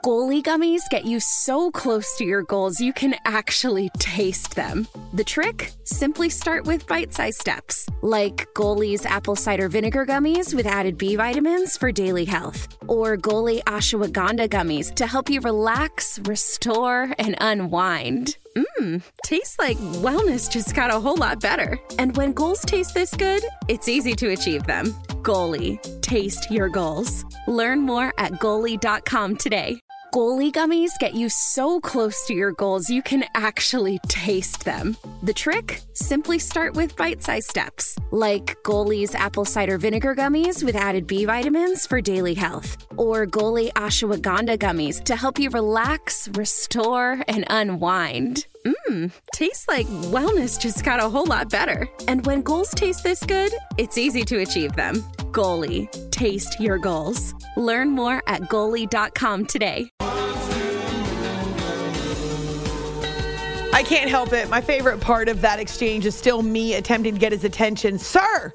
Goalie gummies get you so close to your goals you can actually taste them. The trick? Simply start with bite-sized steps, like Goalie's apple cider vinegar gummies with added B vitamins for daily health, or Goalie ashwagandha gummies to help you relax, restore, and unwind. Tastes like wellness just got a whole lot better. And when goals taste this good, it's easy to achieve them. Goalie, taste your goals. Learn more at Goalie.com today. Goalie gummies get you so close to your goals you can actually taste them. The trick? Simply start with bite-sized steps, like Goalie's apple cider vinegar gummies with added B vitamins for daily health, or Goalie ashwagandha gummies to help you relax, restore, and unwind. Tastes like wellness just got a whole lot better. And when goals taste this good, it's easy to achieve them. Goalie, taste your goals. Learn more at Goalie.com today. I can't help it. My favorite part of that exchange is still me attempting to get his attention. Sir,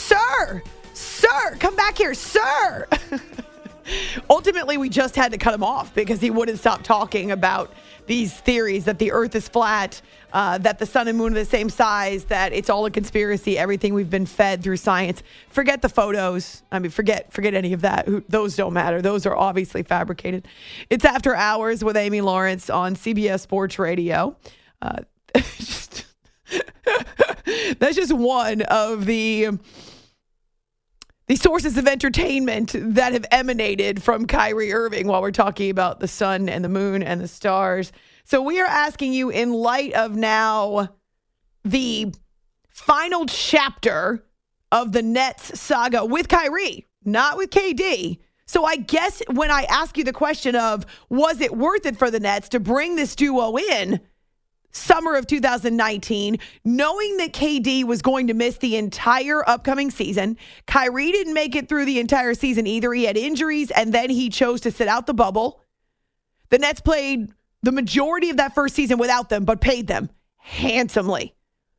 come back here, sir. Ultimately, we just had to cut him off because he wouldn't stop talking about these theories that the earth is flat, that the sun and moon are the same size, that it's all a conspiracy, everything we've been fed through science. Forget the photos. I mean, forget any of that. Those don't matter. Those are obviously fabricated. It's After Hours with Amy Lawrence on CBS Sports Radio. That's just one of the sources of entertainment that have emanated from Kyrie Irving while we're talking about the sun and the moon and the stars. So we are asking you, in light of now the final chapter of the Nets saga with Kyrie, not with KD. So I guess when I ask you the question of, was it worth it for the Nets to bring this duo in summer of 2019, knowing that KD was going to miss the entire upcoming season? Kyrie didn't make it through the entire season either. He had injuries, and then he chose to sit out the bubble. The Nets played the majority of that first season without them, but paid them handsomely.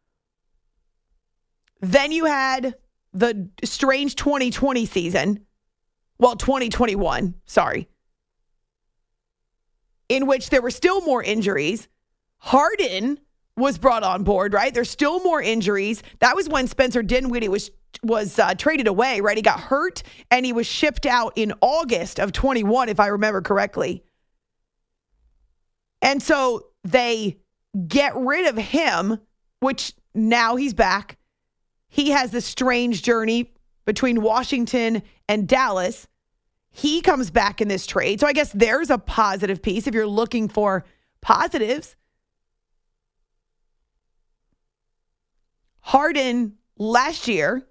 Then you had the strange 2020 season. Well, 2021, sorry. In which there were still more injuries. Harden was brought on board, right? There's still more injuries. That was when Spencer Dinwiddie was traded away, right? He got hurt and he was shipped out in August of 21, if I remember correctly. And so they get rid of him, which now he's back. He has this strange journey between Washington and Dallas. He comes back in this trade. So I guess there's a positive piece if you're looking for positives. Harden last year,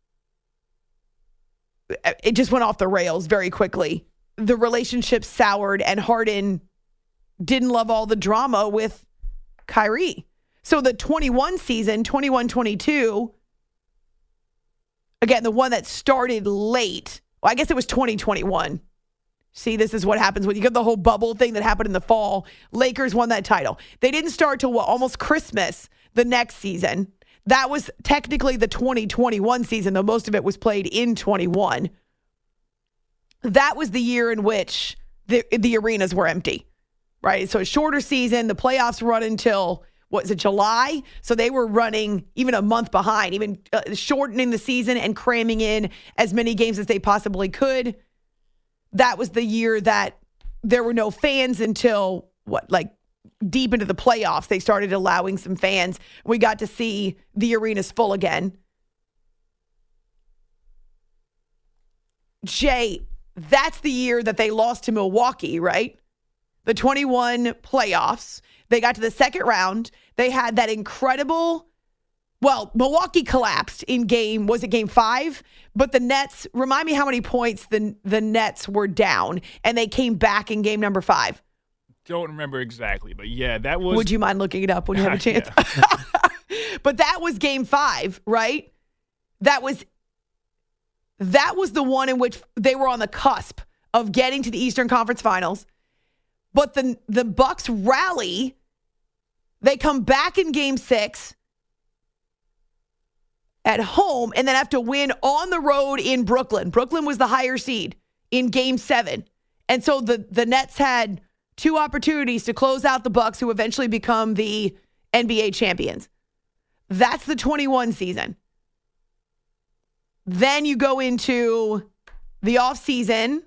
it just went off the rails very quickly. The relationship soured and Harden didn't love all the drama with Kyrie. So the 21 season, 21-22, again, the one that started late. Well, I guess it was 2021. See, this is what happens when you get the whole bubble thing that happened in the fall. Lakers won that title. They didn't start till almost Christmas the next season. That was technically the 2021 season, though most of it was played in 21. That was the year in which the arenas were empty, right? So a shorter season, the playoffs run until, what is it, July? So they were running even a month behind, even shortening the season and cramming in as many games as they possibly could. That was the year that there were no fans until, deep into the playoffs. They started allowing some fans. We got to see the arenas full again. Jay, that's the year that they lost to Milwaukee, right? The 21 playoffs. They got to the second round. They had that incredible, Milwaukee collapsed in game 5? But the Nets, remind me how many points the Nets were down, and they came back in game number 5. Don't remember exactly, but yeah, that was... Would you mind looking it up when you have a chance? But that was game 5, right? That was the one in which they were on the cusp of getting to the Eastern Conference Finals. But the Bucks rally. They come back in game 6 at home and then have to win on the road in Brooklyn. Brooklyn was the higher seed in game 7. And so the Nets had 2 opportunities to close out the Bucks, who eventually become the NBA champions. That's the 21 season. Then you go into the offseason.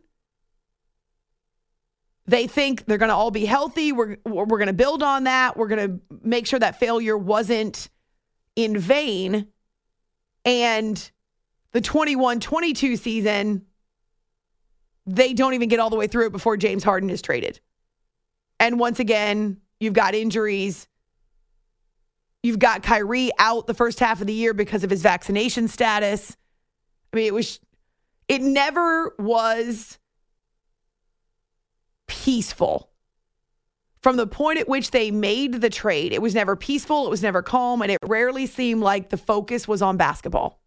They think they're going to all be healthy. We're going to build on that. We're going to make sure that failure wasn't in vain. And the 21-22 season, they don't even get all the way through it before James Harden is traded. And once again, you've got injuries. You've got Kyrie out the first half of the year because of his vaccination status. I mean, it never was peaceful. From the point at which they made the trade, it was never peaceful, it was never calm, and it rarely seemed like the focus was on basketball.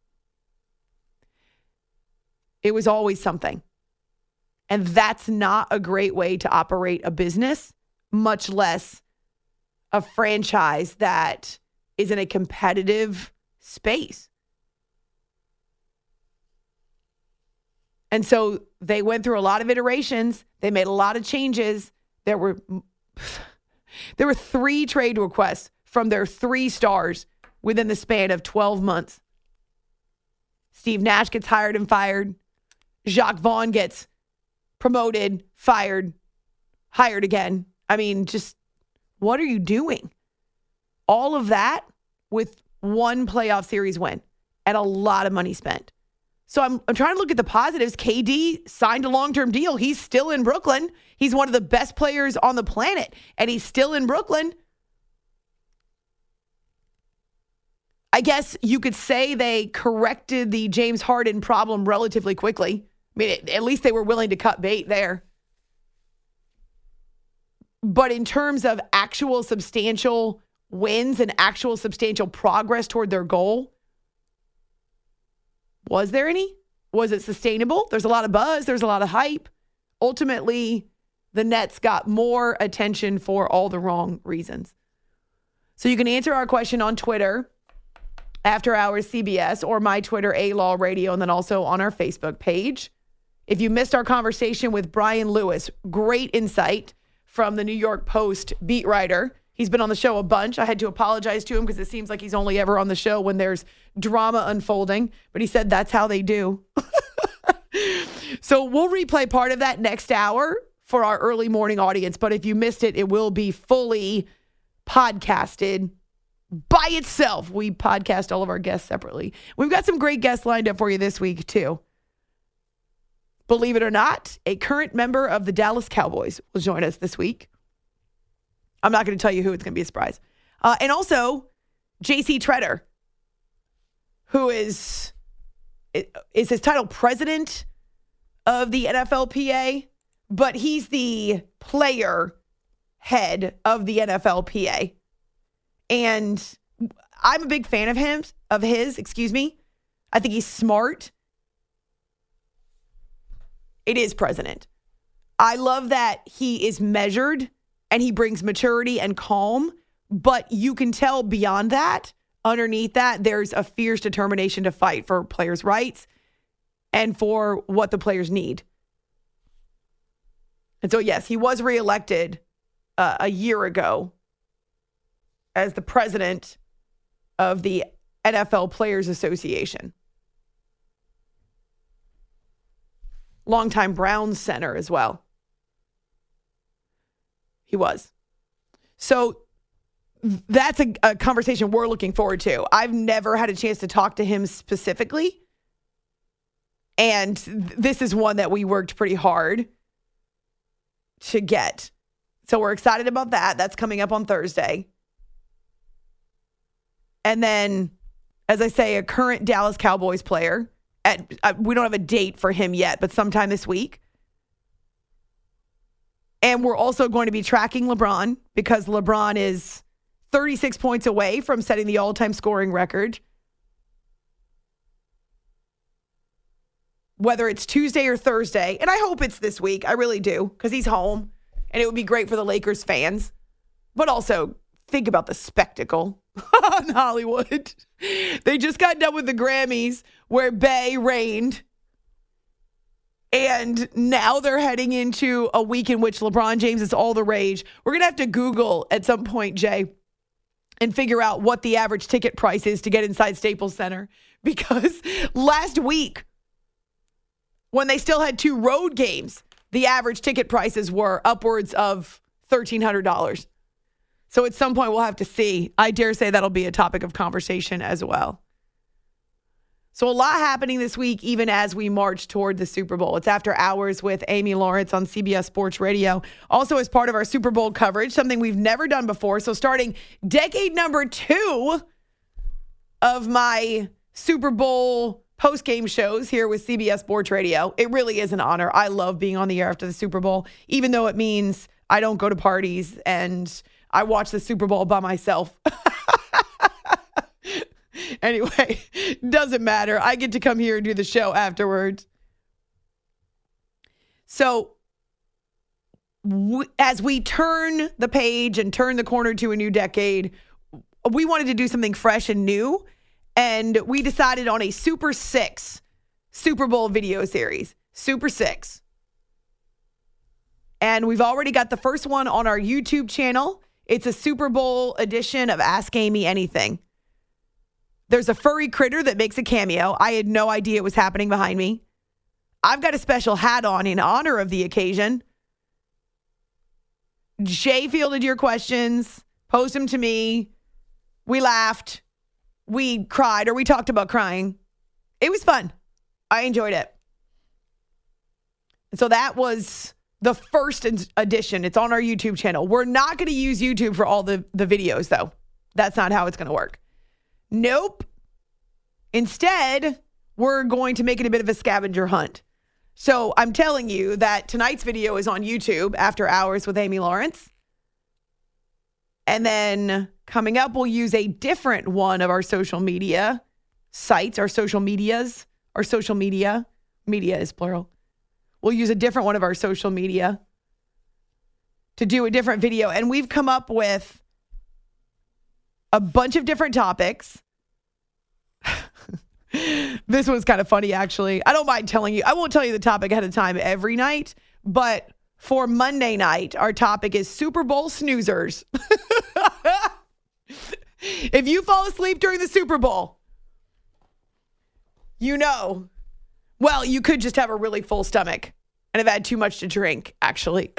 It was always something. And that's not a great way to operate a business, much less a franchise that is in a competitive space. And so they went through a lot of iterations. They made a lot of changes. There were 3 trade requests from their 3 stars within the span of 12 months. Steve Nash gets hired and fired. Jacques Vaughn gets promoted, fired, hired again. I mean, just what are you doing? All of that with 1 playoff series win and a lot of money spent. So I'm trying to look at the positives. KD signed a long-term deal. He's still in Brooklyn. He's one of the best players on the planet, and he's still in Brooklyn. I guess you could say they corrected the James Harden problem relatively quickly. I mean, at least they were willing to cut bait there. But in terms of actual substantial wins and actual substantial progress toward their goal, was there any? Was it sustainable? There's a lot of buzz. There's a lot of hype. Ultimately, the Nets got more attention for all the wrong reasons. So you can answer our question on Twitter, After Hours CBS, or my Twitter, A-Law Radio, and then also on our Facebook page. If you missed our conversation with Brian Lewis, great insight from the New York Post beat writer. He's been on the show a bunch. I had to apologize to him because it seems like he's only ever on the show when there's drama unfolding. But he said that's how they do. So we'll replay part of that next hour for our early morning audience. But if you missed it, it will be fully podcasted by itself. We podcast all of our guests separately. We've got some great guests lined up for you this week, too. Believe it or not, a current member of the Dallas Cowboys will join us this week. I'm not going to tell you who. It's going to be a surprise. And also, J.C. Treader, who is his title president of the NFLPA, but he's the player head of the NFLPA. And I'm a big fan of his. I think he's smart. It is president. I love that he is measured and he brings maturity and calm, but you can tell beyond that, underneath that, there's a fierce determination to fight for players' rights and for what the players need. And so, yes, he was reelected a year ago as the president of the NFL Players Association. Longtime Browns center as well. He was. So that's a conversation we're looking forward to. I've never had a chance to talk to him specifically. And this is one that we worked pretty hard to get. So we're excited about that. That's coming up on Thursday. And then, as I say, a current Dallas Cowboys player. We don't have a date for him yet, but sometime this week. And we're also going to be tracking LeBron because LeBron is 36 points away from setting the all-time scoring record. Whether it's Tuesday or Thursday, and I hope it's this week. I really do, because he's home, and it would be great for the Lakers fans. But also, think about the spectacle in Hollywood. They just got done with the Grammys where Bey reigned. And now they're heading into a week in which LeBron James is all the rage. We're going to have to Google at some point, Jay, and figure out what the average ticket price is to get inside Staples Center. Because last week, when they still had 2 road games, the average ticket prices were upwards of $1,300. So at some point, we'll have to see. I dare say that'll be a topic of conversation as well. So a lot happening this week, even as we march toward the Super Bowl. It's After Hours with Amy Lawrence on CBS Sports Radio. Also as part of our Super Bowl coverage, something we've never done before. So starting decade number 2 of my Super Bowl post-game shows here with CBS Sports Radio. It really is an honor. I love being on the air after the Super Bowl, even though it means I don't go to parties and I watch the Super Bowl by myself. Anyway, doesn't matter. I get to come here and do the show afterwards. So as we turn the page and turn the corner to a new decade, we wanted to do something fresh and new. And we decided on a Super 6 Super Bowl video series. Super 6. And we've already got the first one on our YouTube channel. It's a Super Bowl edition of Ask Amy Anything. There's a furry critter that makes a cameo. I had no idea it was happening behind me. I've got a special hat on in honor of the occasion. Jay fielded your questions, posed them to me. We laughed. We cried, or we talked about crying. It was fun. I enjoyed it. And so that was the first edition. It's on our YouTube channel. We're not going to use YouTube for all the videos, though. That's not how it's going to work. Nope. Instead, we're going to make it a bit of a scavenger hunt. So I'm telling you that tonight's video is on YouTube, After Hours with Amy Lawrence. And then coming up, we'll use a different one of our social media sites, our social medias, our social media. Media is plural. We'll use a different one of our social media to do a different video. And we've come up with a bunch of different topics. This one's kind of funny, actually. I don't mind telling you. I won't tell you the topic ahead of time every night, but for Monday night, our topic is Super Bowl snoozers. If you fall asleep during the Super Bowl, you know, well, you could just have a really full stomach and have had too much to drink, actually.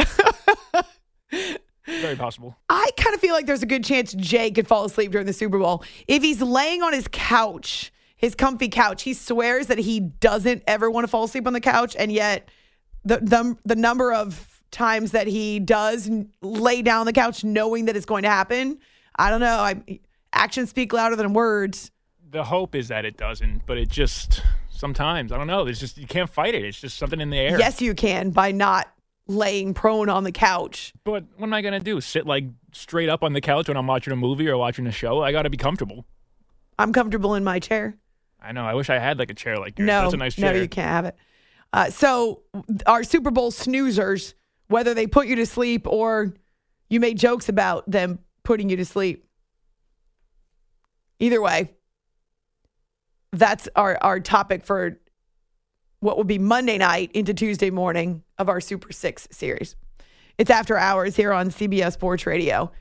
Very possible. I kind of feel like there's a good chance Jay could fall asleep during the Super Bowl. If he's laying on his couch, his comfy couch, he swears that he doesn't ever want to fall asleep on the couch, and yet the number of times that he does lay down on the couch knowing that it's going to happen, I don't know. Actions speak louder than words. The hope is that it doesn't, but it just sometimes, I don't know. It's just, you can't fight it. It's just something in the air. Yes, you can, by not laying prone on the couch. But what am I going to do? Sit like straight up on the couch when I'm watching a movie or watching a show? I got to be comfortable. I'm comfortable in my chair. I know. I wish I had like a chair like yours. No, that's a nice chair. No, you can't have it. So our Super Bowl snoozers, whether they put you to sleep or you made jokes about them putting you to sleep. Either way, that's our topic for what will be Monday night into Tuesday morning of our Super 6 series. It's After Hours here on CBS Sports Radio.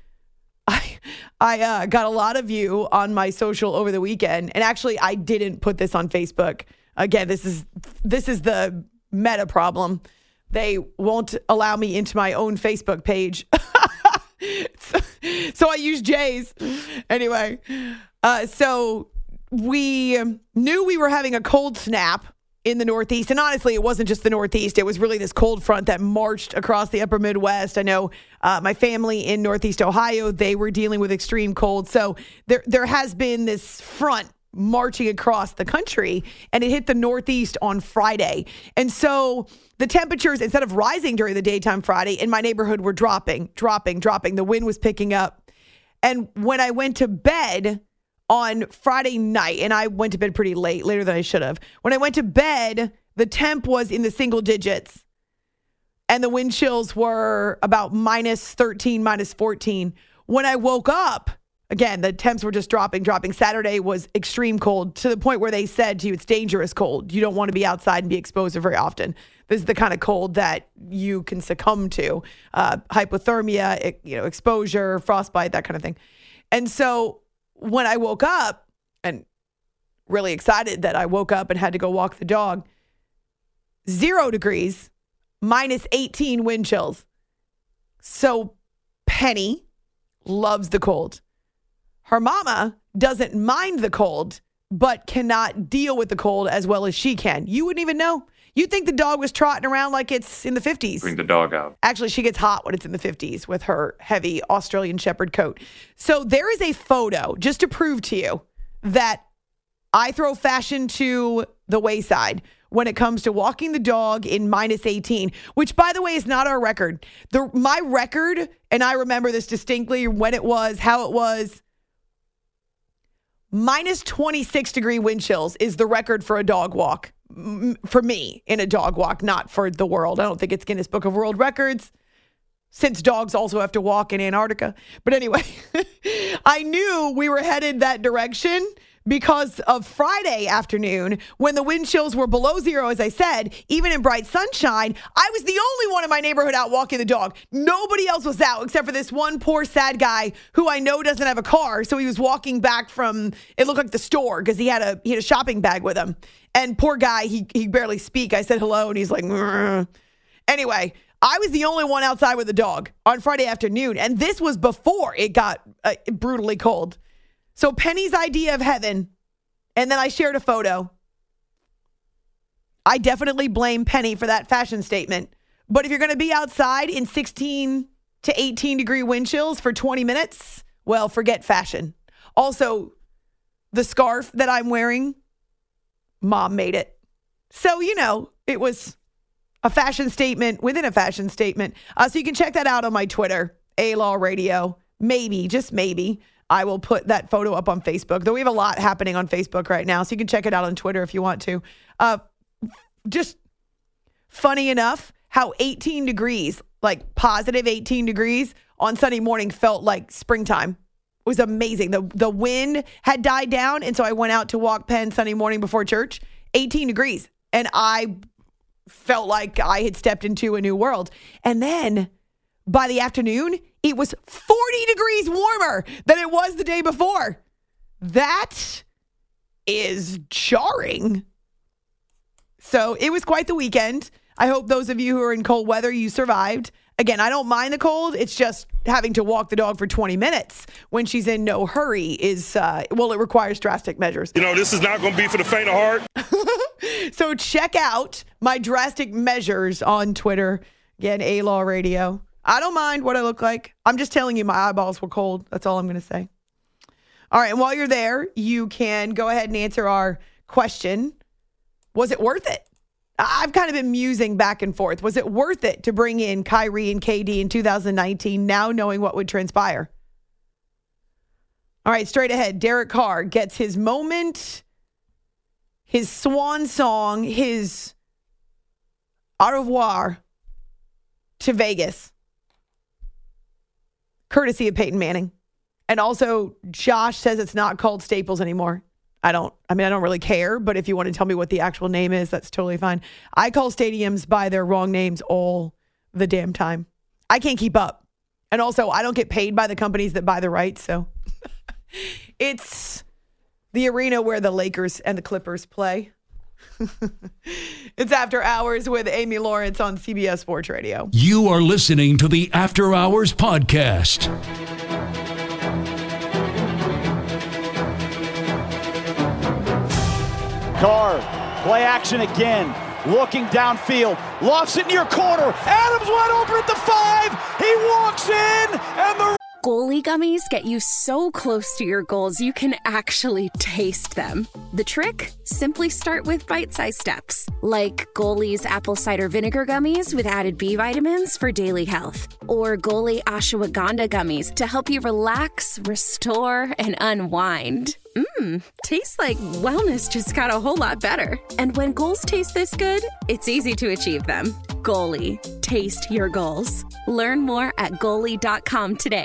I got a lot of you on my social over the weekend, and actually I didn't put this on Facebook. Again, this is the meta problem. They won't allow me into my own Facebook page. So I use Jay's. Anyway, so we knew we were having a cold snap in the Northeast. And honestly, it wasn't just the Northeast. It was really this cold front that marched across the upper Midwest. I know my family in Northeast Ohio, they were dealing with extreme cold. So there has been this front marching across the country, and it hit the Northeast on Friday. And so the temperatures, instead of rising during the daytime Friday, in my neighborhood were dropping. The wind was picking up. And when I went to bed on Friday night, and I went to bed pretty late, later than I should have. When I went to bed, the temp was in the single digits, and the wind chills were about -13, -14. When I woke up, Again, the temps were just dropping. Saturday was extreme cold to the point where they said to you, it's dangerous cold. You don't want to be outside and be exposed to very often. This is the kind of cold that you can succumb to. Hypothermia, exposure, frostbite, that kind of thing. And so when I woke up, and really excited that I woke up and had to go walk the dog, 0 degrees, minus 18 wind chills. So Penny loves the cold. Her mama doesn't mind the cold, but cannot deal with the cold as well as she can. You wouldn't even know. You'd think the dog was trotting around like it's in the 50s. Bring the dog out. Actually, she gets hot when it's in the 50s with her heavy Australian Shepherd coat. So there is a photo just to prove to you that I throw fashion to the wayside when it comes to walking the dog in minus 18, which, by the way, is not our record. My record, and I remember this distinctly, when it was, how it was, minus 26 degree wind chills is the record for a dog walk. For me, in a dog walk, not for the world. I don't think it's Guinness Book of World Records, since dogs also have to walk in Antarctica. But anyway, I knew we were headed that direction because of Friday afternoon when the wind chills were below 0, as I said, even in bright sunshine. I was the only one in my neighborhood out walking the dog. Nobody else was out except for this one poor sad guy who I know doesn't have a car. So he was walking back from, it looked like the store, because he had a shopping bag with him. And poor guy, he barely speak. I said hello and he's like, "Grr." Anyway, I was the only one outside with the dog on Friday afternoon. And this was before it got brutally cold. So Penny's idea of heaven, and then I shared a photo. I definitely blame Penny for that fashion statement. But if you're going to be outside in 16 to 18 degree wind chills for 20 minutes, well, forget fashion. Also, the scarf that I'm wearing, Mom made it. So, it was a fashion statement within a fashion statement. So you can check that out on my Twitter, A-Law Radio. Maybe, just maybe, I will put that photo up on Facebook, though we have a lot happening on Facebook right now, so you can check it out on Twitter if you want to. Just funny enough, how 18 degrees, like positive 18 degrees on Sunday morning felt like springtime. It was amazing. The wind had died down, and so I went out to walk Penn Sunday morning before church, 18 degrees, and I felt like I had stepped into a new world. And then by the afternoon, it was 40 degrees warmer than it was the day before. That is jarring. So it was quite the weekend. I hope those of you who are in cold weather, you survived. Again, I don't mind the cold. It's just having to walk the dog for 20 minutes when she's in no hurry it requires drastic measures. This is not going to be for the faint of heart. So check out my drastic measures on Twitter. Again, A-Law Radio. I don't mind what I look like. I'm just telling you my eyeballs were cold. That's all I'm going to say. All right. And while you're there, you can go ahead and answer our question. Was it worth it? I've kind of been musing back and forth. Was it worth it to bring in Kyrie and KD in 2019, now knowing what would transpire? All right. Straight ahead. Derek Carr gets his moment, his swan song, his au revoir to Vegas, courtesy of Peyton Manning. And also, Josh says it's not called Staples anymore. I don't really care, but if you want to tell me what the actual name is, that's totally fine. I call stadiums by their wrong names all the damn time. I can't keep up. And also, I don't get paid by the companies that buy the rights, so it's the arena where the Lakers and the Clippers play. It's After Hours with Amy Lawrence on CBS Sports Radio. You are listening to the After Hours podcast. Carr, play action again, looking downfield, lofts it near corner. Adams wide open at the 5. He walks in, and the Goalie gummies get you so close to your goals you can actually taste them. The trick? Simply start with bite-sized steps, like Goalie's apple cider vinegar gummies with added B vitamins for daily health, or Goalie ashwagandha gummies to help you relax, restore, and unwind. Tastes like wellness just got a whole lot better. And when goals taste this good, it's easy to achieve them. Goalie, taste your goals. Learn more at Goalie.com today.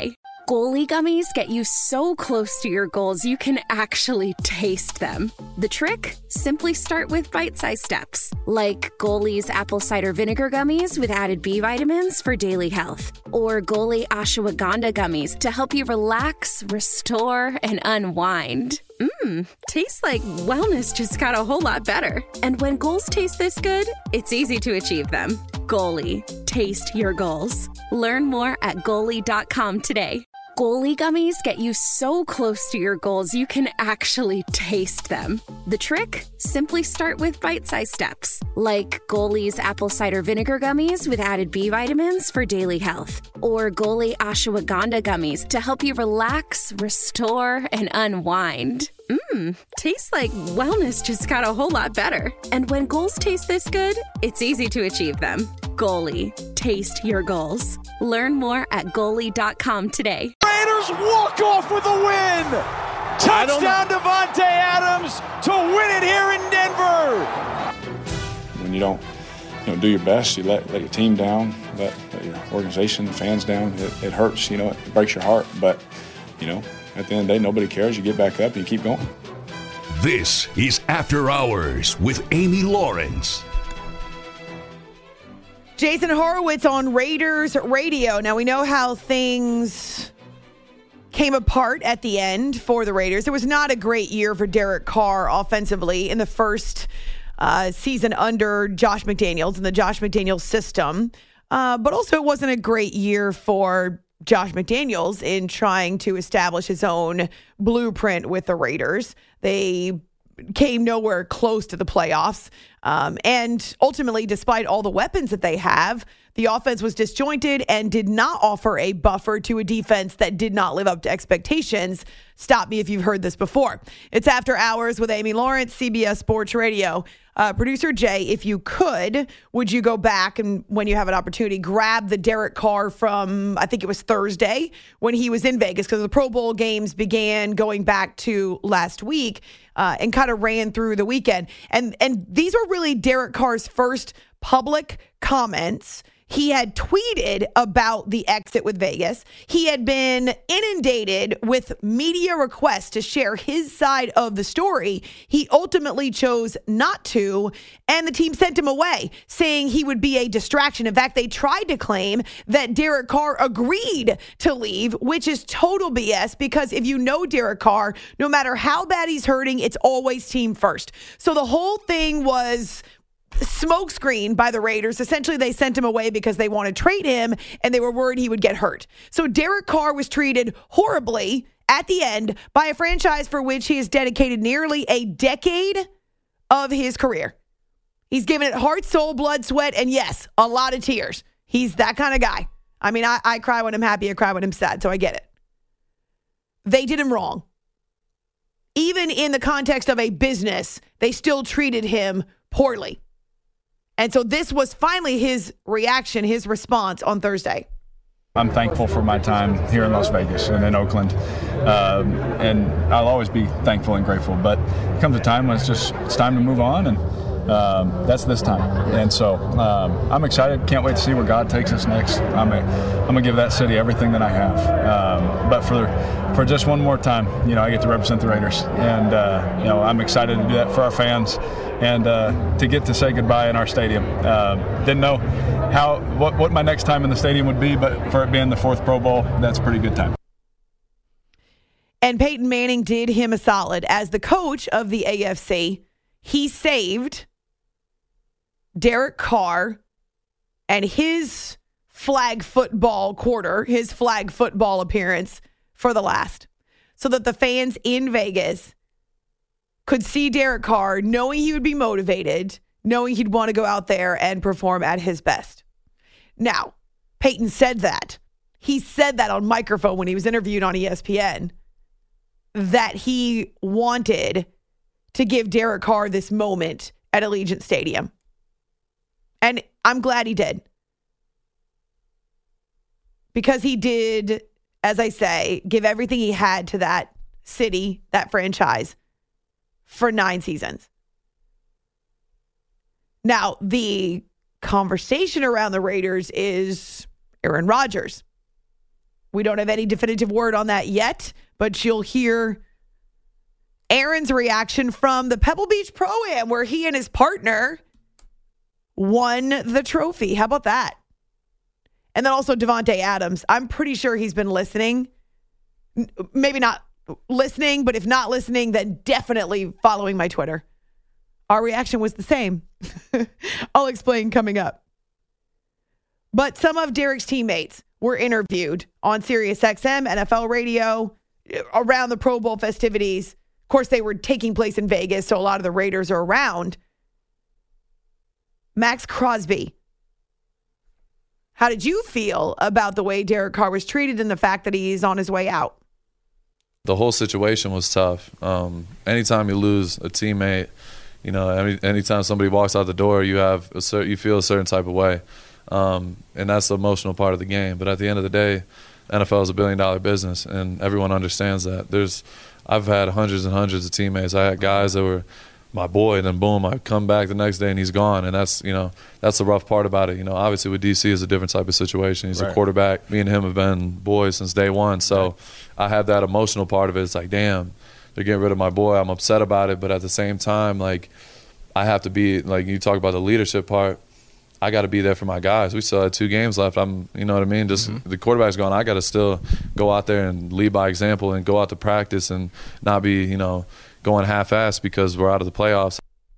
Goalie gummies get you so close to your goals you can actually taste them. The trick? Simply start with bite-sized steps, like Goalie's apple cider vinegar gummies with added B vitamins for daily health, or Goalie ashwagandha gummies to help you relax, restore, and unwind. Tastes like wellness just got a whole lot better. And when goals taste this good, it's easy to achieve them. Goalie, taste your goals. Learn more at Goalie.com today. Goalie gummies get you so close to your goals you can actually taste them. The trick? Simply start with bite-sized steps, like Goalie's apple cider vinegar gummies with added B vitamins for daily health, or Goalie ashwagandha gummies to help you relax, restore, and unwind. Tastes like wellness just got a whole lot better. And when goals taste this good, it's easy to achieve them. Goalie, taste your goals. Learn more at Goalie.com today. Raiders walk off with a win. Touchdown Davante Adams to win it here in Denver. When you don't do your best, you let your team down, let your organization, fans down. It hurts, it breaks your heart. But, at the end of the day, nobody cares. You get back up and you keep going. This is After Hours with Amy Lawrence. Jason Horowitz on Raiders Radio. Now, we know how things came apart at the end for the Raiders. It was not a great year for Derek Carr offensively in the first season under Josh McDaniels in the Josh McDaniels system. But also it wasn't a great year for Josh McDaniels in trying to establish his own blueprint with the Raiders. They came nowhere close to the playoffs. And ultimately, despite all the weapons that they have, the offense was disjointed and did not offer a buffer to a defense that did not live up to expectations. Stop me if you've heard this before. It's After Hours with Amy Lawrence, CBS Sports Radio. Producer Jay, if you could, would you go back and when you have an opportunity, grab the Derek Carr from, I think it was Thursday when he was in Vegas, because the Pro Bowl games began going back to last week and kind of ran through the weekend. And these were really Derek Carr's first public comments. He had tweeted about the exit with Vegas. He had been inundated with media requests to share his side of the story. He ultimately chose not to, and the team sent him away, saying he would be a distraction. In fact, they tried to claim that Derek Carr agreed to leave, which is total BS, because if you know Derek Carr, no matter how bad he's hurting, it's always team first. So the whole thing was smokescreen by the Raiders. Essentially, they sent him away because they want to trade him and they were worried he would get hurt. So Derek Carr was treated horribly at the end by a franchise for which he has dedicated nearly a decade of his career. He's given it heart, soul, blood, sweat, and yes, a lot of tears. He's that kind of guy. I mean, I cry when I'm happy, I cry when I'm sad, so I get it. They did him wrong. Even in the context of a business, they still treated him poorly. And so this was finally his reaction, his response on Thursday. I'm thankful for my time here in Las Vegas and in Oakland. And I'll always be thankful and grateful. But it comes a time when it's time to move on, and that's this time. And so I'm excited. Can't wait to see where God takes us next. I'm gonna give that city everything that I have. But for just one more time, I get to represent the Raiders, and I'm excited to do that for our fans and to get to say goodbye in our stadium. Didn't know what my next time in the stadium would be, but for it being the 4th Pro Bowl, that's a pretty good time. And Peyton Manning did him a solid as the coach of the AFC. He saved Derek Carr and his flag football quarter, his flag football appearance for the last, so that the fans in Vegas could see Derek Carr, knowing he would be motivated, knowing he'd want to go out there and perform at his best. Now, Peyton said that. He said that on microphone when he was interviewed on ESPN, that he wanted to give Derek Carr this moment at Allegiant Stadium. And I'm glad he did. Because he did, as I say, give everything he had to that city, that franchise, for 9 seasons. Now, the conversation around the Raiders is Aaron Rodgers. We don't have any definitive word on that yet, but you'll hear Aaron's reaction from the Pebble Beach Pro-Am, where he and his partner won the trophy. How about that? And then also Davante Adams. I'm pretty sure he's been listening. Maybe not listening, but if not listening, then definitely following my Twitter. Our reaction was the same. I'll explain coming up. But some of Derek's teammates were interviewed on SiriusXM, NFL radio, around the Pro Bowl festivities. Of course, they were taking place in Vegas, so a lot of the Raiders are around. Max Crosby, how did you feel about the way Derek Carr was treated and the fact that he's on his way out? The whole situation was tough. Anytime you lose a teammate, anytime somebody walks out the door, you feel a certain type of way. And that's the emotional part of the game. But at the end of the day, NFL is $1 billion business, and everyone understands that. I've had hundreds and hundreds of teammates. I had guys that were my boy, and then boom, I come back the next day and he's gone. And that's the rough part about it. Obviously with DC is a different type of situation. He's a quarterback. Me and him have been boys since day one. So I have that emotional part of it. It's like, damn, they're getting rid of my boy. I'm upset about it. But at the same time, like, I have to be, like, you talk about the leadership part, I got to be there for my guys. We still had 2 games left. You know what I mean? Just the quarterback's gone. I got to still go out there and lead by example and go out to practice and not be, going half-assed because we're out of the playoffs.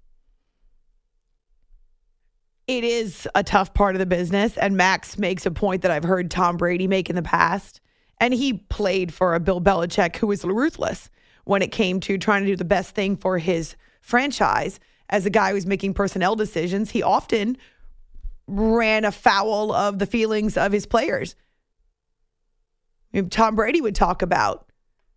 It is a tough part of the business, and Max makes a point that I've heard Tom Brady make in the past, and he played for a Bill Belichick who was ruthless when it came to trying to do the best thing for his franchise. As a guy who's making personnel decisions, he often ran afoul of the feelings of his players. Tom Brady would talk about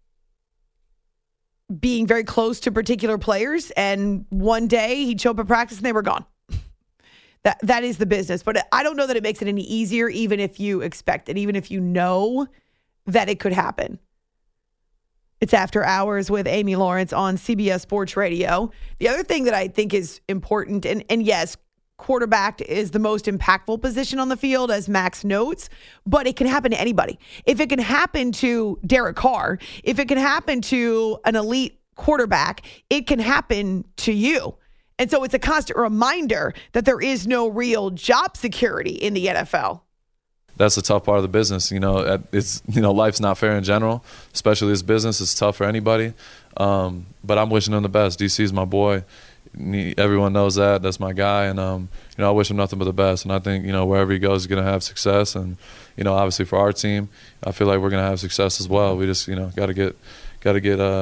being very close to particular players, and one day he'd show up at practice and they were gone. That is the business. But I don't know that it makes it any easier, even if you expect it, even if you know that it could happen. It's After Hours with Amy Lawrence on CBS Sports Radio. The other thing that I think is important, and yes, quarterback is the most impactful position on the field, as Max notes, but it can happen to anybody. If it can happen to Derek Carr, if it can happen to an elite quarterback, it can happen to you. And so it's a constant reminder that there is no real job security in the NFL. That's the tough part of the business. It's life's not fair in general, especially this business. It's tough for anybody. But I'm wishing him the best. DC is my boy. Everyone knows that. That's my guy, and I wish him nothing but the best. And I think wherever he goes, he's going to have success. And obviously for our team, I feel like we're going to have success as well. We just got to get going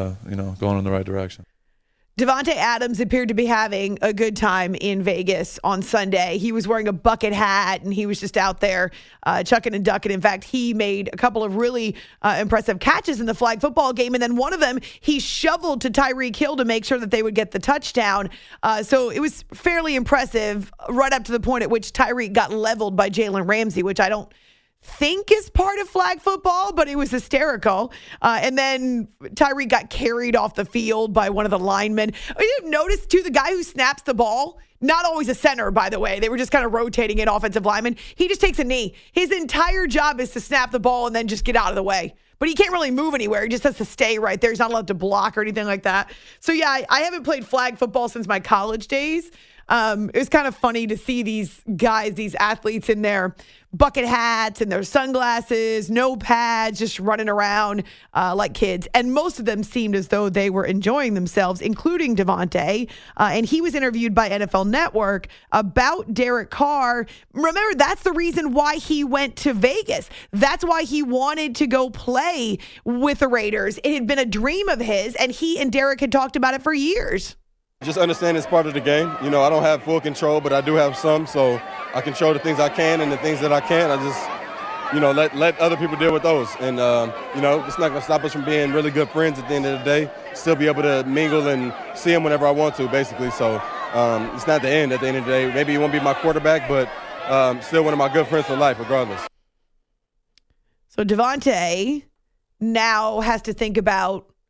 in the right direction. Davante Adams appeared to be having a good time in Vegas on Sunday. He was wearing a bucket hat, and he was just out there chucking and ducking. In fact, he made a couple of really impressive catches in the flag football game, and then one of them he shoveled to Tyreek Hill to make sure that they would get the touchdown. So it was fairly impressive right up to the point at which Tyreek got leveled by Jalen Ramsey, which I don't think is part of flag football, but it was hysterical. And then Tyreek got carried off the field by one of the linemen. You notice, too, the guy who snaps the ball, not always a center, by the way. They were just kind of rotating an offensive lineman. He just takes a knee. His entire job is to snap the ball and then just get out of the way. But he can't really move anywhere. He just has to stay right there. He's not allowed to block or anything like that. So, yeah, I haven't played flag football since my college days. It was kind of funny to see these guys, these athletes in their bucket hats and their sunglasses, no pads, just running around like kids. And most of them seemed as though they were enjoying themselves, including Davante. And he was interviewed by NFL Network about Derek Carr. Remember, that's the reason why he went to Vegas. That's why he wanted to go play with the Raiders. It had been a dream of his, and he and Derek had talked about it for years. Just understand it's part of the game. I don't have full control, but I do have some, so I control the things I can, and the things that I can't, I just, let other people deal with those. And, it's not going to stop us from being really good friends at the end of the day, still be able to mingle and see him whenever I want to, basically. So it's not the end at the end of the day. Maybe he won't be my quarterback, but still one of my good friends for life, regardless. So Davante now has to think about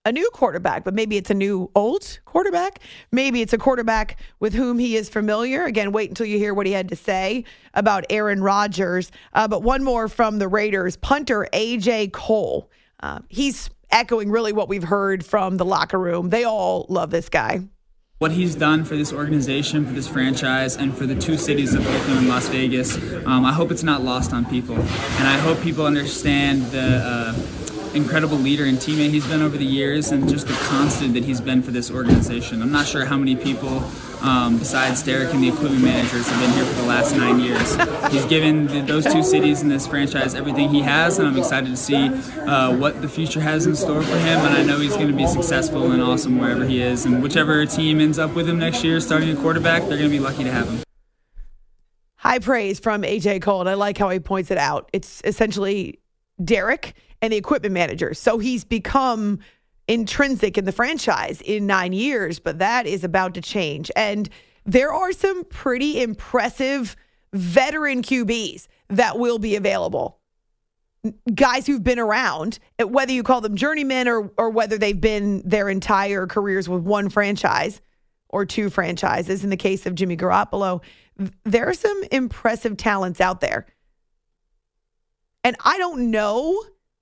a new quarterback, but maybe it's a new old quarterback. Maybe it's a quarterback with whom he is familiar. Again, wait until you hear what he had to say about Aaron Rodgers. But one more from the Raiders, punter A.J. Cole. He's echoing really what we've heard from the locker room. They all love this guy. What he's done for this organization, for this franchise, and for the two cities of Oakland and Las Vegas, I hope it's not lost on people. And I hope people understand the incredible leader and teammate he's been over the years and just the constant that he's been for this organization. I'm not sure how many people, besides Derek and the equipment managers, have been here for the last 9 years. He's given those two cities and this franchise everything he has, and I'm excited to see what the future has in store for him. And I know he's going to be successful and awesome wherever he is. And whichever team ends up with him next year, starting a quarterback, they're going to be lucky to have him. High praise from A.J. Cole, and I like how he points it out. It's essentially Derek and the equipment manager. So he's become intrinsic in the franchise in 9 years, but that is about to change. And there are some pretty impressive veteran QBs that will be available. Guys who've been around, whether you call them journeymen or whether they've been their entire careers with one franchise or two franchises. In the case of Jimmy Garoppolo, there are some impressive talents out there. And I don't know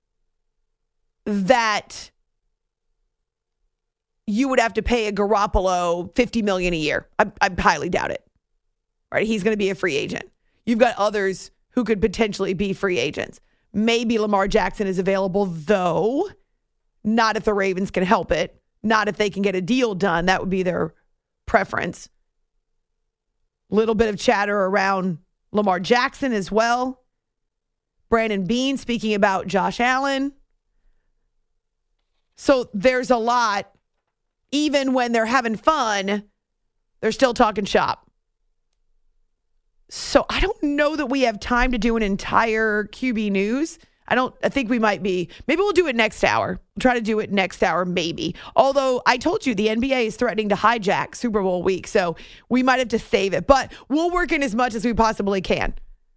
that you would have to pay a Garoppolo $50 million a year. I highly doubt it. Right? He's going to be a free agent. You've got others who could potentially be free agents. Maybe Lamar Jackson is available, though not if the Ravens can help it. Not if they can get a deal done. That would be their preference. Little bit of chatter around Lamar Jackson as well. Brandon Beane speaking about Josh Allen. So there's a lot. Even when they're having fun, they're still talking shop. So I don't know that we have time to do an entire QB news. I think we might be. Maybe we'll do it next hour. We'll try to do it next hour, maybe. Although I told you the NBA is threatening to hijack Super Bowl week, so we might have to save it. But we'll work in as much as we possibly can.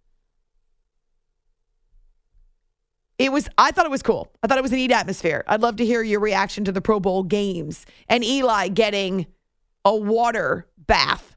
I thought it was cool. I thought it was a neat atmosphere. I'd love to hear your reaction to the Pro Bowl games and Eli getting a water bath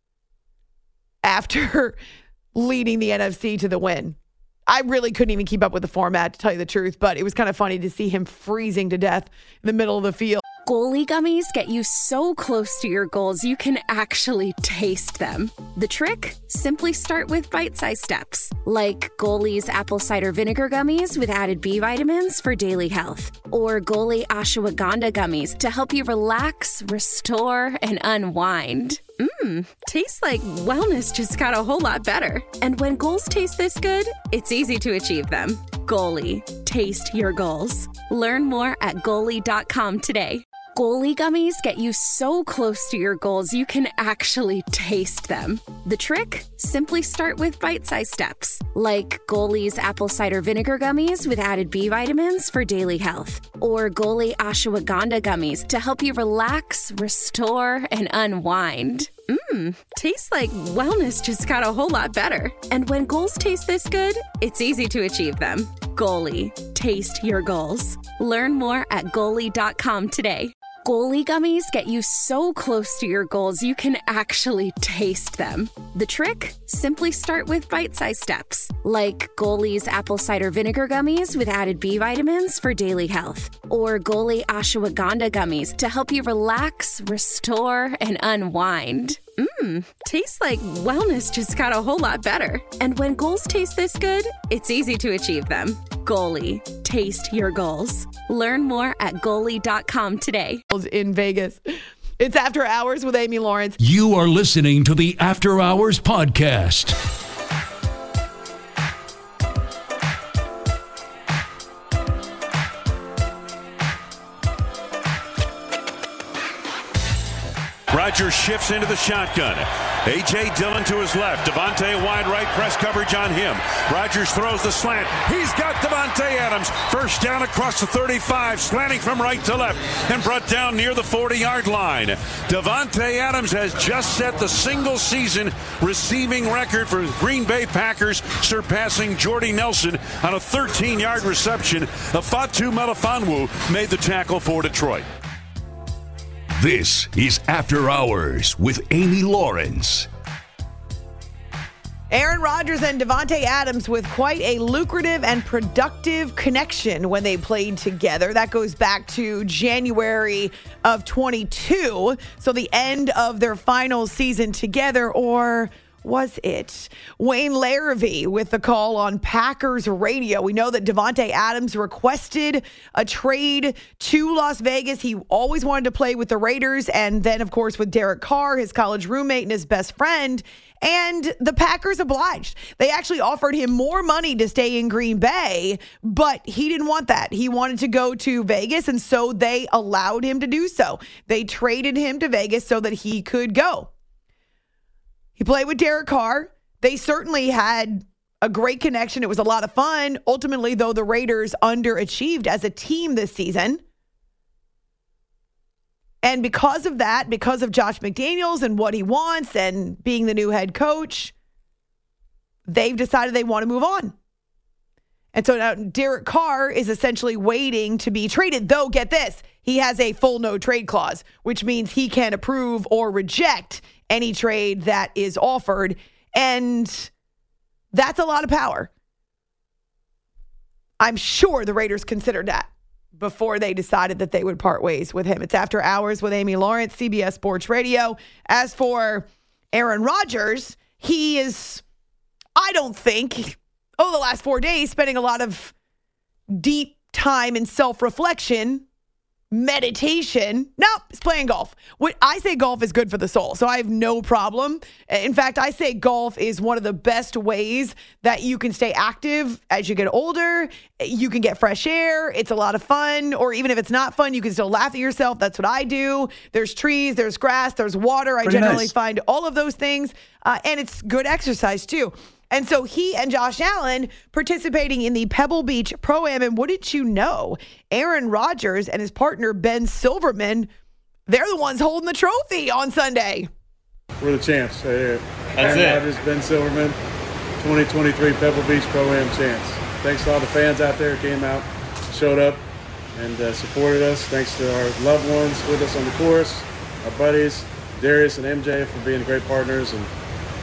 after leading the NFC to the win. I really couldn't even keep up with the format, to tell you the truth, but it was kind of funny to see him freezing to death in the middle of the field. Goalie gummies get you so close to your goals you can actually taste them. The trick? Simply start with bite-sized steps, like Goalie's apple cider vinegar gummies with added B vitamins for daily health, or Goalie ashwagandha gummies to help you relax, restore, and unwind. Tastes like wellness just got a whole lot better. And when goals taste this good, it's easy to achieve them. Goalie, taste your goals. Learn more at Goalie.com today. Goalie gummies get you so close to your goals you can actually taste them. The trick? Simply start with bite-sized steps, like Goalie's apple cider vinegar gummies with added B vitamins for daily health, or Goalie ashwagandha gummies to help you relax, restore, and unwind. Tastes like wellness just got a whole lot better. And when goals taste this good, it's easy to achieve them. Goalie, taste your goals. Learn more at Goalie.com today. Goalie gummies get you so close to your goals you can actually taste them. The trick? Simply start with bite-sized steps, like Goalie's apple cider vinegar gummies with added B vitamins for daily health, or Goalie ashwagandha gummies to help you relax, restore, and unwind. Tastes like wellness just got a whole lot better. And when goals taste this good, it's easy to achieve them. Goalie, taste your goals. Learn more at Goalie.com today. In Vegas. It's After Hours with Amy Lawrence. You are listening to the After Hours podcast. Rodgers shifts into the shotgun. A.J. Dillon to his left. Davante wide right, press coverage on him. Rodgers throws the slant. He's got Davante Adams. First down across the 35, slanting from right to left and brought down near the 40-yard line. Davante Adams has just set the single-season receiving record for Green Bay Packers, surpassing Jordy Nelson on a 13-yard reception. Fatu Melifonwu made the tackle for Detroit. This is After Hours with Amy Lawrence. Aaron Rodgers and Davante Adams with quite a lucrative and productive connection when they played together. That goes back to January of 22. So the end of their final season together, or was it? Wayne Larrivee with the call on Packers radio. We know that Davante Adams requested a trade to Las Vegas. He always wanted to play with the Raiders, and then, of course, with Derek Carr, his college roommate and his best friend. And the Packers obliged. They actually offered him more money to stay in Green Bay, but he didn't want that. He wanted to go to Vegas, and so they allowed him to do so. They traded him to Vegas so that he could go. He played with Derek Carr. They certainly had a great connection. It was a lot of fun. Ultimately, though, the Raiders underachieved as a team this season. And because of that, because of Josh McDaniels and what he wants and being the new head coach, they've decided they want to move on. And so now Derek Carr is essentially waiting to be traded, though, get this, he has a full no trade clause, which means he can approve or reject any trade that is offered. And that's a lot of power. I'm sure the Raiders considered that before they decided that they would part ways with him. It's After Hours with Amy Lawrence, CBS Sports Radio. As for Aaron Rodgers, he is, I don't think, the last 4 days spending a lot of deep time in self-reflection, meditation. Nope, he's playing golf. I say golf is good for the soul, so I have no problem. In fact, I say golf is one of the best ways that you can stay active as you get older. You can get fresh air. It's a lot of fun. Or even if it's not fun, you can still laugh at yourself. That's what I do. There's trees, there's grass, there's water. I generally find all of those things. And it's good exercise, too. And so he and Josh Allen participating in the Pebble Beach Pro-Am. And wouldn't you know, Aaron Rodgers and his partner Ben Silverman, they're the ones holding the trophy on Sunday. We're the champs right here. That's Aaron Rodgers, Ben Silverman, 2023 Pebble Beach Pro-Am champs. Thanks to all the fans out there who came out, showed up, and supported us. Thanks to our loved ones with us on the course, our buddies, Darius and MJ, for being great partners. And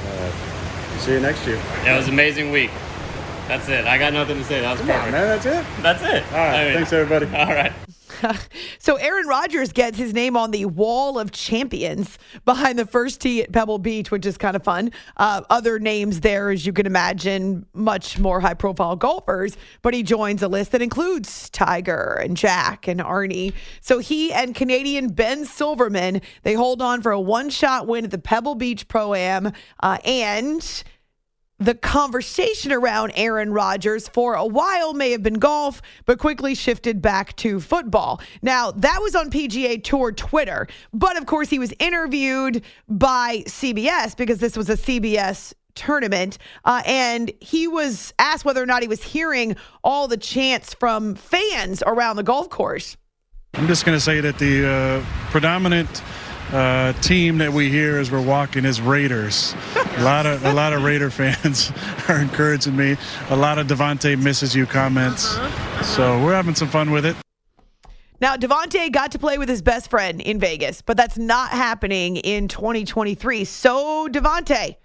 see you next year. Yeah, it was an amazing week. That's it. I got nothing to say. That was perfect. Man, that's it? That's it. All right. Thanks, everybody. All right. So Aaron Rodgers gets his name on the Wall of Champions behind the first tee at Pebble Beach, which is kind of fun. Other names there, as you can imagine, much more high-profile golfers, but he joins a list that includes Tiger and Jack and Arnie. So he and Canadian Ben Silverman, they hold on for a one-shot win at the Pebble Beach Pro-Am, and the conversation around Aaron Rodgers for a while may have been golf, but quickly shifted back to football. Now, that was on PGA Tour Twitter, but of course he was interviewed by CBS because this was a CBS tournament, and he was asked whether or not he was hearing all the chants from fans around the golf course. I'm just going to say that the predominant team that we hear as we're walking is Raiders. A lot of Raider fans are encouraging me. A lot of Davante misses you comments. So we're having some fun with it. Now, Davante got to play with his best friend in Vegas, but that's not happening in 2023. So, Davante,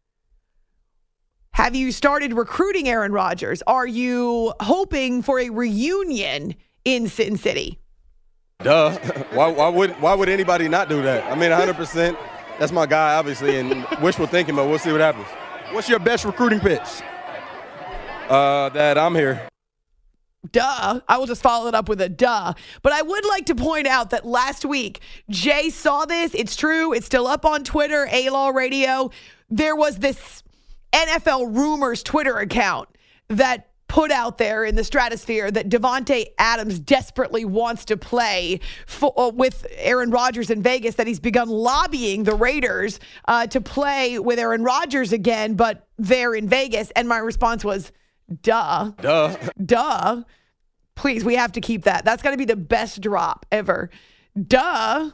have you started recruiting Aaron Rodgers? Are you hoping for a reunion in Sin City? Duh. Why would anybody not do that? I mean, 100%. That's my guy, obviously, and wishful thinking, but we'll see what happens. What's your best recruiting pitch? That I'm here. Duh. I will just follow it up with a duh. But I would like to point out that last week, Jay saw this. It's true. It's still up on Twitter, A-Law Radio. There was this NFL Rumors Twitter account that put out there in the stratosphere that Davante Adams desperately wants to play with Aaron Rodgers in Vegas, that he's begun lobbying the Raiders to play with Aaron Rodgers again, but they're in Vegas. And my response was, duh. Please, we have to keep that. That's going to be the best drop ever. Duh.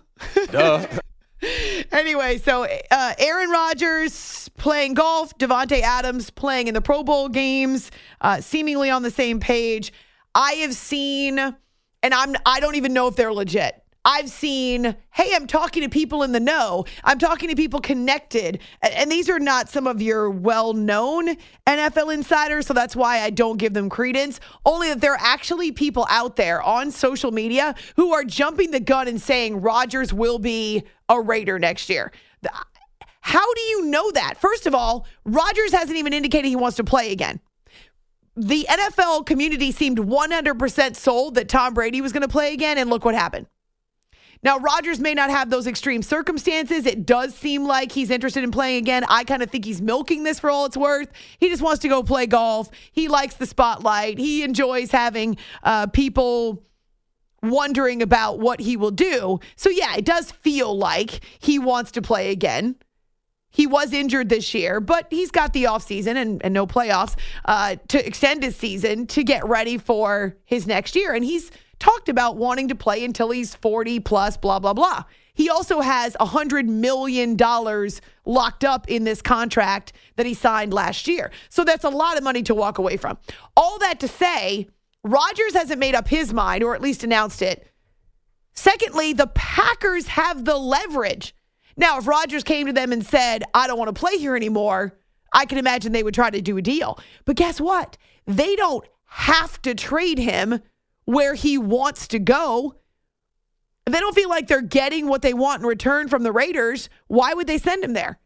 Anyway, so Aaron Rodgers playing golf, Davante Adams playing in the Pro Bowl games, seemingly on the same page. I have seen, and I don't even know if they're legit. I've seen, hey, I'm talking to people in the know. I'm talking to people connected. And these are not some of your well-known NFL insiders, so that's why I don't give them credence. Only that there are actually people out there on social media who are jumping the gun and saying Rodgers will be a Raider next year. How do you know that? First of all, Rodgers hasn't even indicated he wants to play again. The NFL community seemed 100% sold that Tom Brady was going to play again, and look what happened. Now, Rodgers may not have those extreme circumstances. It does seem like he's interested in playing again. I kind of think he's milking this for all it's worth. He just wants to go play golf. He likes the spotlight. He enjoys having people wondering about what he will do. So, yeah, it does feel like he wants to play again. He was injured this year, but he's got the offseason and no playoffs to extend his season to get ready for his next year. And he's talked about wanting to play until he's 40 plus, blah, blah, blah. He also has $100 million locked up in this contract that he signed last year. So that's a lot of money to walk away from. All that to say, Rodgers hasn't made up his mind, or at least announced it. Secondly, the Packers have the leverage. Now, if Rodgers came to them and said, I don't want to play here anymore, I can imagine they would try to do a deal. But guess what? They don't have to trade him where he wants to go. If they don't feel like they're getting what they want in return from the Raiders, why would they send him there?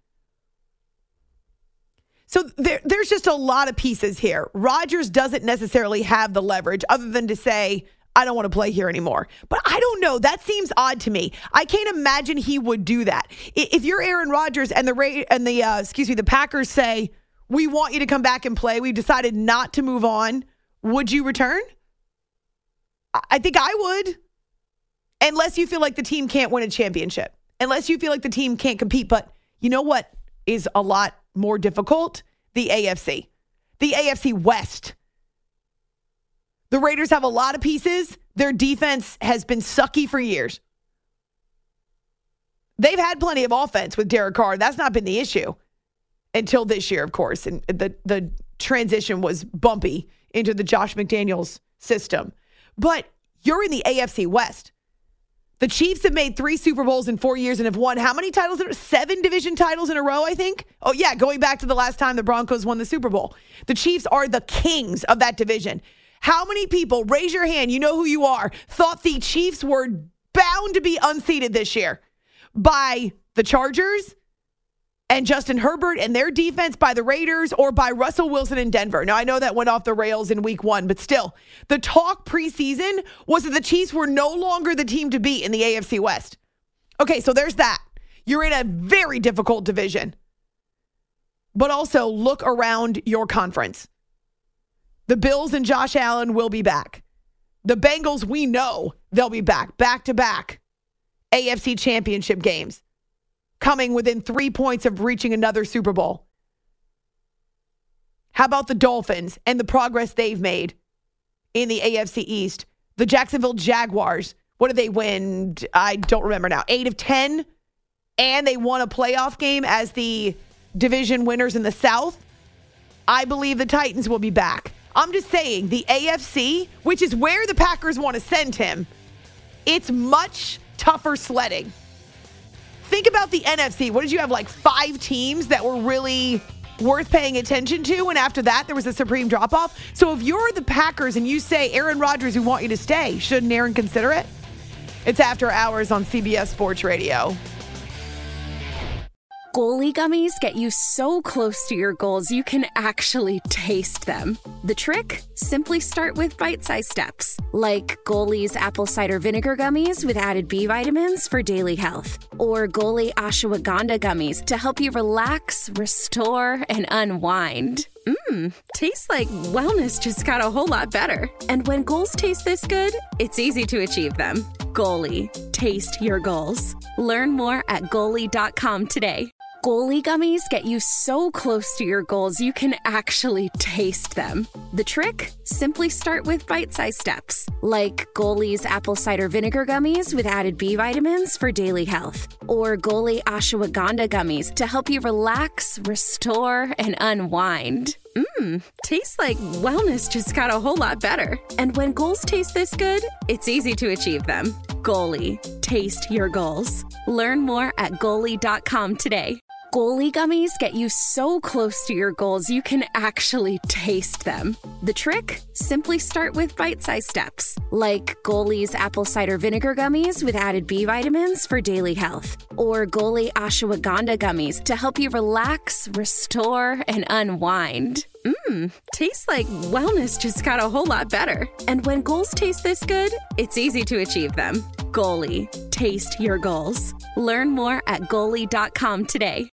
So there's just a lot of pieces here. Rodgers doesn't necessarily have the leverage other than to say, I don't want to play here anymore. But I don't know. That seems odd to me. I can't imagine he would do that. If you're Aaron Rodgers and the Packers say, we want you to come back and play, we decided not to move on, would you return? I think I would. Unless you feel like the team can't win a championship. Unless you feel like the team can't compete. But you know what is a lot more difficult? The AFC. The AFC West. The Raiders have a lot of pieces. Their defense has been sucky for years. They've had plenty of offense with Derek Carr. That's not been the issue until this year, of course. And the transition was bumpy into the Josh McDaniels system. But you're in the AFC West. The Chiefs have made 3 Super Bowls in 4 years and have won how many titles? 7 division titles in a row, I think. Oh, yeah, going back to the last time the Broncos won the Super Bowl. The Chiefs are the kings of that division. How many people, raise your hand, you know who you are, thought the Chiefs were bound to be unseated this year by the Chargers and Justin Herbert and their defense, by the Raiders, or by Russell Wilson in Denver? Now, I know that went off the rails in week 1, but still, the talk preseason was that the Chiefs were no longer the team to beat in the AFC West. Okay, so there's that. You're in a very difficult division. But also, look around your conference. The Bills and Josh Allen will be back. The Bengals, we know they'll be back-to-back AFC championship games, coming within 3 points of reaching another Super Bowl. How about the Dolphins and the progress they've made in the AFC East? The Jacksonville Jaguars, what did they win? I don't remember now. 8 of 10? And they won a playoff game as the division winners in the South. I believe the Titans will be back. I'm just saying, the AFC, which is where the Packers want to send him, it's much tougher sledding. Think about the NFC. What did you have, like 5 teams that were really worth paying attention to? And after that, there was a supreme drop-off. So if you're the Packers and you say, Aaron Rodgers, we want you to stay, shouldn't Aaron consider it? It's After Hours on CBS Sports Radio. Goalie Gummies get you so close to your goals you can actually taste them. The trick? Simply start with bite-sized steps, like Goalie's apple cider vinegar gummies with added B vitamins for daily health, or Goalie ashwagandha gummies to help you relax, restore, and unwind. Tastes like wellness just got a whole lot better. And when goals taste this good, it's easy to achieve them. Goalie, taste your goals. Learn more at goalie.com today. Goalie Gummies get you so close to your goals you can actually taste them. The trick? Simply start with bite-sized steps, like Goalie's apple cider vinegar gummies with added B vitamins for daily health, or Goalie ashwagandha gummies to help you relax, restore, and unwind. Tastes like wellness just got a whole lot better. And when goals taste this good, it's easy to achieve them. Goalie, taste your goals. Learn more at goalie.com today. Goalie Gummies get you so close to your goals you can actually taste them. The trick? Simply start with bite-sized steps, like Goalie's apple cider vinegar gummies with added B vitamins for daily health, or Goalie ashwagandha gummies to help you relax, restore, and unwind. Tastes like wellness just got a whole lot better. And when goals taste this good, it's easy to achieve them. Goalie, taste your goals. Learn more at goalie.com today.